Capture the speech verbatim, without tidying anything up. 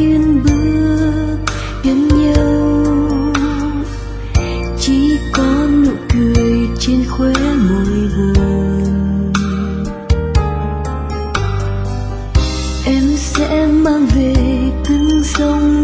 tiến bước bên nhau, chỉ có nụ cười trên khóe môi buồn. Em sẽ mang về từng dòng